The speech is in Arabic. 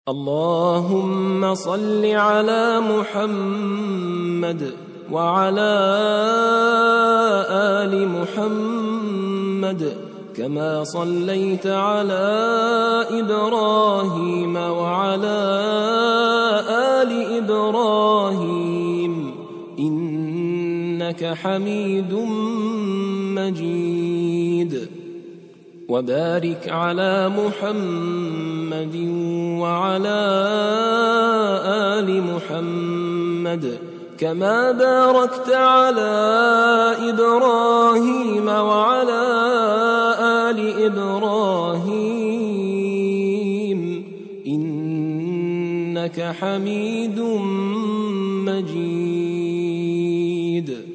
اللهم صل على محمد وعلى آل محمد كما صليت على إبراهيم وعلى آل إبراهيم إنك حميد مجيد. وبارك على محمد وعلى آل محمد كما باركت على إبراهيم وعلى آل إبراهيم إنك حميد مجيد.